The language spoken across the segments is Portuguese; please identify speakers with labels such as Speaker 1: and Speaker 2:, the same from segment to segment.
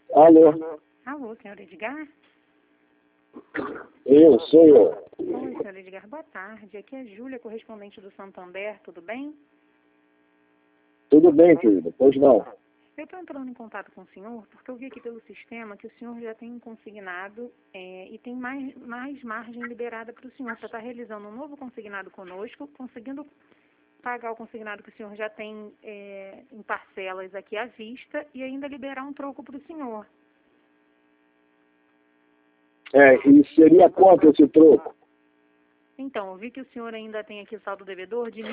Speaker 1: Alô?
Speaker 2: Alô, senhor Edgar?
Speaker 1: Sou eu.
Speaker 2: Oi, senhor Edgar, boa tarde. Aqui é Júlia, correspondente do Santander, tudo bem?
Speaker 1: Tudo bem, querido? Pois não.
Speaker 2: Eu estou entrando em contato com o senhor porque eu vi aqui pelo sistema que o senhor já tem consignado e tem mais margem liberada para o senhor para estar realizando um novo consignado conosco, conseguindo pagar o consignado que o senhor já tem em parcelas aqui à vista e ainda liberar um troco para o senhor.
Speaker 1: E seria quanto esse troco?
Speaker 2: Então, eu vi que o senhor ainda tem aqui o saldo devedor de R$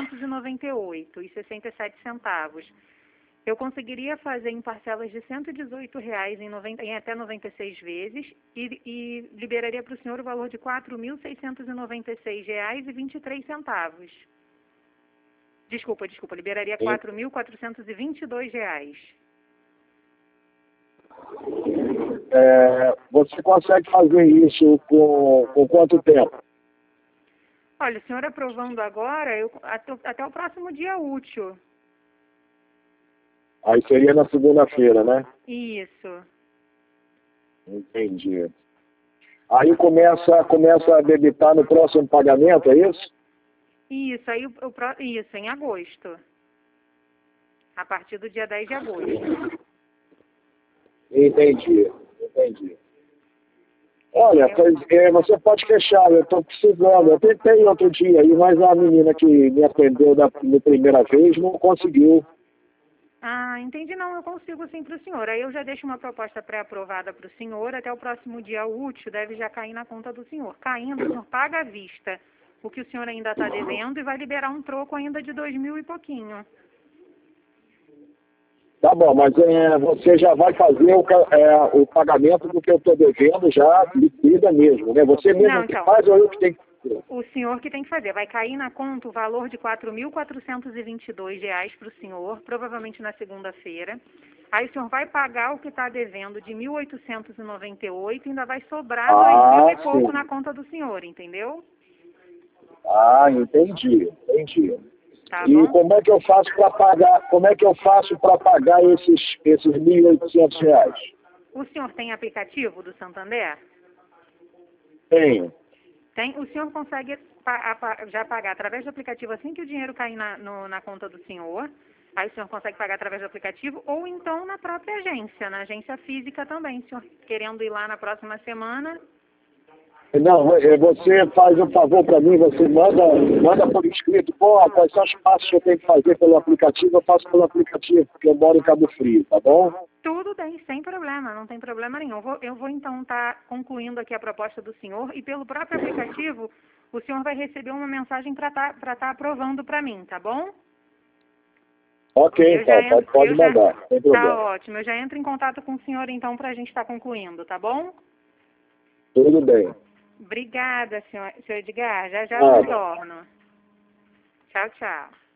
Speaker 2: 1.898,67. Eu conseguiria fazer em parcelas de R$ 118,00 em até 96 vezes e liberaria para o senhor o valor de R$ 4.696,23. Desculpa, liberaria R$ 4.422,00.
Speaker 1: Você consegue fazer isso com quanto tempo?
Speaker 2: Olha, o senhor aprovando agora, até o próximo dia útil.
Speaker 1: Aí seria na segunda-feira, né?
Speaker 2: Isso.
Speaker 1: Entendi. Aí começa a debitar no próximo pagamento, é isso?
Speaker 2: Isso, isso, em agosto. A partir do dia 10 de agosto.
Speaker 1: Entendi. Olha, você pode fechar, eu estou precisando. Eu tentei outro dia aí, mas a menina que me atendeu da primeira vez não conseguiu.
Speaker 2: Ah, entendi. Não, eu consigo sim para o senhor. Aí eu já deixo uma proposta pré-aprovada para o senhor. Até o próximo dia útil deve já cair na conta do senhor. Caindo, o senhor paga à vista o que o senhor ainda está devendo e vai liberar um troco ainda de 2.000 e pouquinho.
Speaker 1: Tá bom, mas você já vai fazer o pagamento do que eu estou devendo já liquida mesmo, né? Você mesmo
Speaker 2: Não,
Speaker 1: que
Speaker 2: então,
Speaker 1: faz ou eu que tenho que fazer?
Speaker 2: o senhor que tem que fazer. Vai cair na conta o valor de R$ 4.422,00 para o senhor, provavelmente na segunda-feira. Aí o senhor vai pagar o que está devendo de R$ 1.898 e ainda vai sobrar 2.000 e pouco
Speaker 1: Sim.
Speaker 2: na conta do senhor, entendeu?
Speaker 1: Entendi.
Speaker 2: Tá
Speaker 1: E
Speaker 2: bom?
Speaker 1: como é que eu faço para pagar? Como é que eu faço para pagar esses R$ 1.800?
Speaker 2: O senhor tem aplicativo do Santander?
Speaker 1: Tenho.
Speaker 2: Tem. O senhor consegue já pagar através do aplicativo assim que o dinheiro cair na conta do senhor. Aí o senhor consegue pagar através do aplicativo ou então na própria agência, na agência física também. O senhor querendo ir lá na próxima semana.
Speaker 1: Não, você faz um favor para mim, você manda por escrito, quais são os passos que eu tenho que fazer pelo aplicativo, eu faço pelo aplicativo, porque eu moro em Cabo Frio, tá bom?
Speaker 2: Tudo bem, sem problema, não tem problema nenhum. Eu vou então estar concluindo aqui a proposta do senhor e pelo próprio aplicativo o senhor vai receber uma mensagem para estar aprovando para mim, tá bom?
Speaker 1: Ok, então, pode mandar, sem
Speaker 2: Tá
Speaker 1: problema.
Speaker 2: ótimo, eu já entro em contato com o senhor então para a gente estar concluindo, tá bom?
Speaker 1: Tudo bem.
Speaker 2: Obrigada, senhor Edgar. Já retorno. Tchau, tchau.